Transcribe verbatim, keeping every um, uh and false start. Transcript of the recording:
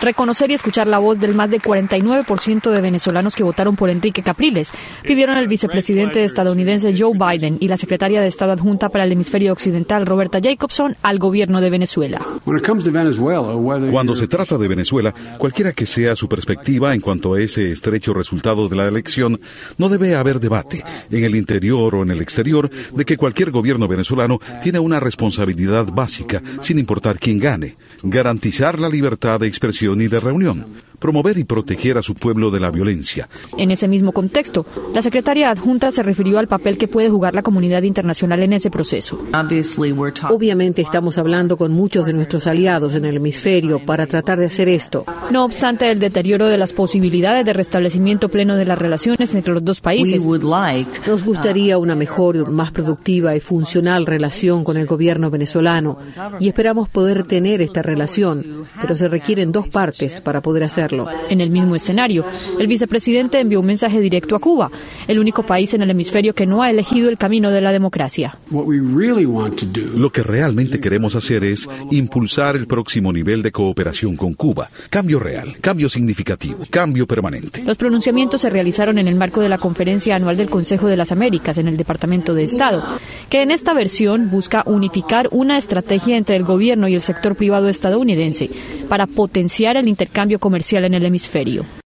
reconocer y escuchar la voz del más de cuarenta y nueve por ciento de venezolanos que votaron por Enrique Capriles, pidieron el vicepresidente estadounidense Joe Biden y la secretaria de Estado adjunta para el hemisferio occidental, Roberta Jacobson, al gobierno de Venezuela. Cuando se trata de Venezuela, cualquiera que sea su perspectiva en cuanto a ese estrecho resultado de la elección, no debe haber debate, en el interior o en el exterior, de que cualquier gobierno venezolano tiene una responsabilidad básica, sin importar quién gane: garantizar la libertad de expresión y de reunión, promover y proteger a su pueblo de la violencia. En ese mismo contexto, la secretaria adjunta se refirió al papel que puede jugar la comunidad internacional en ese proceso. Obviamente estamos hablando con muchos de nuestros aliados en el hemisferio para tratar de hacer esto. No obstante el deterioro de las posibilidades de restablecimiento pleno de las relaciones entre los dos países, nos gustaría una mejor, más productiva y funcional relación con el gobierno venezolano y esperamos poder tener esta relación, pero se requieren dos partes para poder hacerlo. En el mismo escenario, el vicepresidente envió un mensaje directo a Cuba, el único país en el hemisferio que no ha elegido el camino de la democracia. Lo que realmente queremos hacer es impulsar el próximo nivel de cooperación con Cuba. Cambio real, cambio significativo, cambio permanente. Los pronunciamientos se realizaron en el marco de la Conferencia Anual del Consejo de las Américas en el Departamento de Estado, que en esta versión busca unificar una estrategia entre el gobierno y el sector privado estadounidense para potenciar el intercambio comercial en el hemisferio.